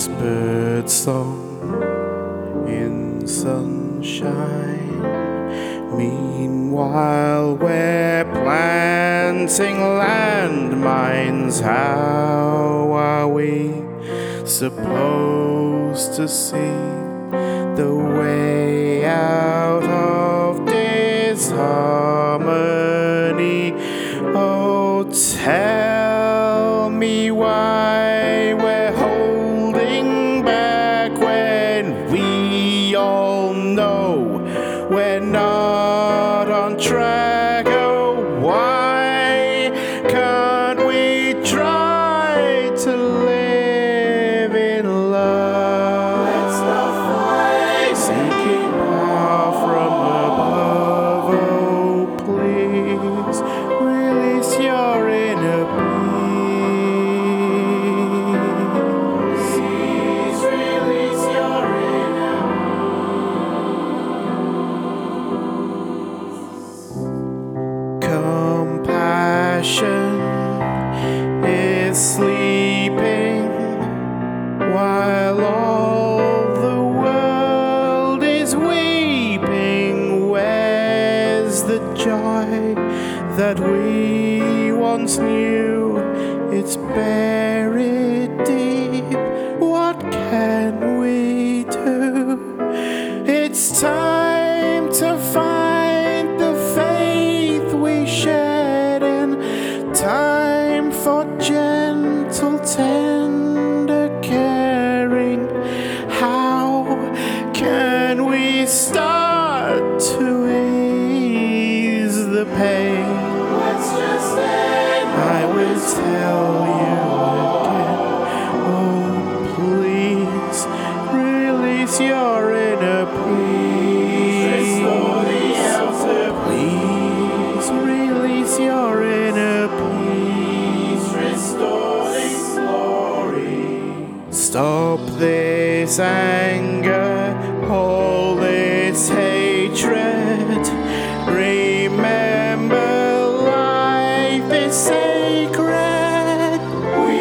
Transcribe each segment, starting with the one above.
whispered song in sunshine. Meanwhile, we're planting landmines. How are we supposed to see the way out of disharmony? Oh, tell me why we're holding back when we all know we're not on track. Oh, why can't we try to live in love? Let's not fight, seeking power from above. Oh, please release your inner peace. Please release your inner compassion is sleeping while all the world is weeping. Where's the joy that we once knew? It's buried deep. What can we do? It's time to find the faith we shared, and time for gentle, tender caring. How can we start to ease the pain? Let's just end. I will tell you again. Oh, please release your inner peace. Restore the outer. Please release your inner peace. Restoring glory. Stop this anger, all this hatred. Remember, life is sacred. We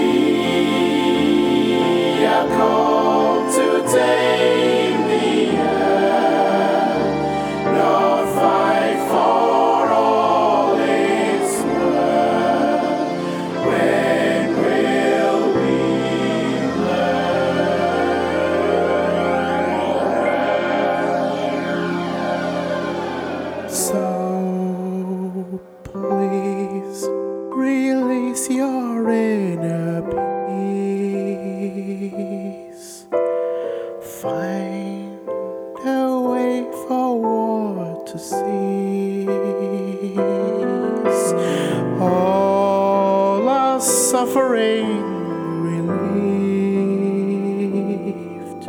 are called to tame the earth, not fight for all its worth. When will we learn? So please release your inner peace. Find a way forward to cease all our suffering relieved.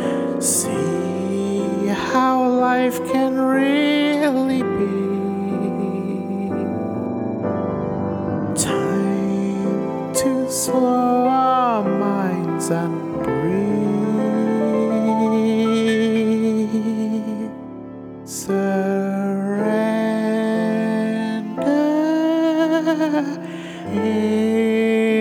See how life can really be. Time to slow our minds and breathe. Surrender.